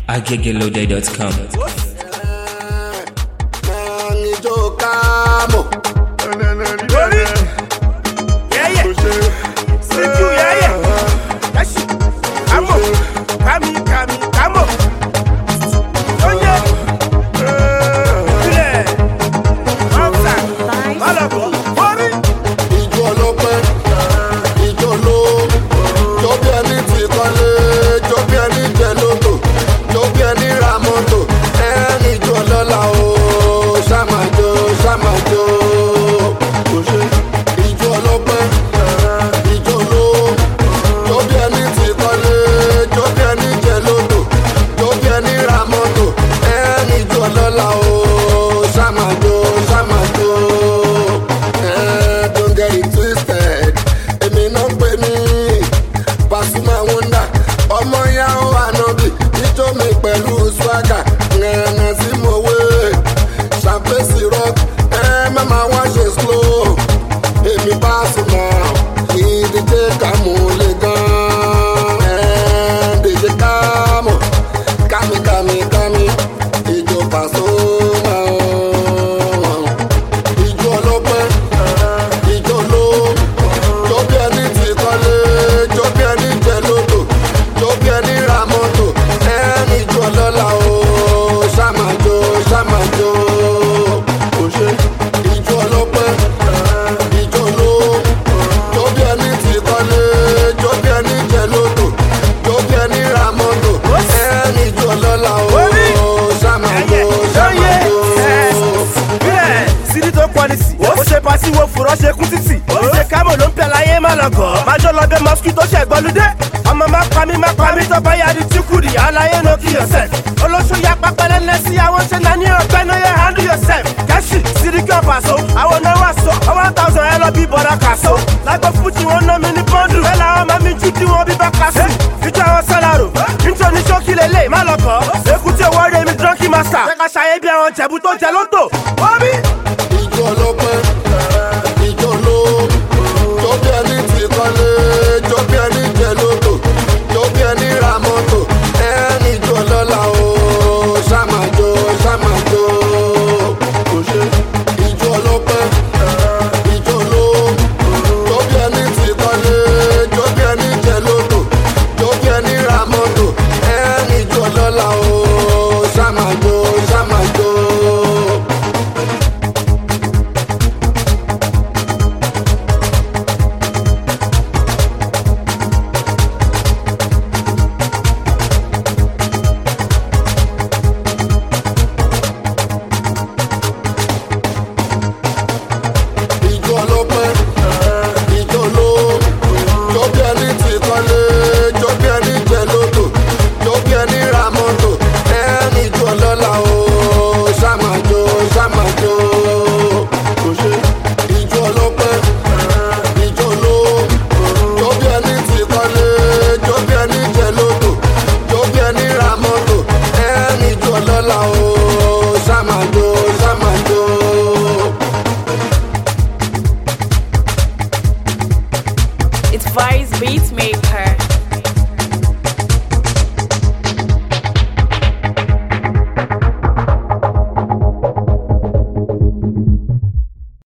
agegelode.com. Mosquito ṣe gbọ́lúdé ọmọ má pa mí tó bá yàrá tí kùrì aláyé no kill yourself olóṣù ya pápẹ́lẹ́ lẹ́sí àwọn ṣe náà ní ọgbẹ́ náà yẹ handle yourself kẹ́sì síríkì ọ̀pàṣọ àwọn náà wà sọ 1000 ẹ lọ bí bọ́dà kàṣọ lágbó fújì wọn ná mi ní bọ́ndù bẹ́ẹ̀ làwọn máa mi jú kí wọ́n bí bá kàṣọ ìjọ àwọn sọ́làrò nítorí ṣókí lélẹ̀ má lọ́kọ̀ èkúté owó rẹ̀ mi drunky master ṣẹ́ka ṣayé bí àwọn jẹ̀bú tó jẹ lótò wọ́n bí. ìjọ ọlọ́pẹ́ ìjọ ló tó bí ẹni tí kọ́lé tó bí ẹni jẹ lóto tó bí ẹni ra mọ́tò ẹni jọ lọ́la o ṣàmàjò kò ṣe ìjọ ọlọ́pẹ́ ìjọ ló tó bí ẹni tí kọ́lé tó bí ẹni jẹ lóto tó bí ẹni ra mọ́tò ẹni jọ lọ́la o ṣàmàjò. It's Vice Beatmaker.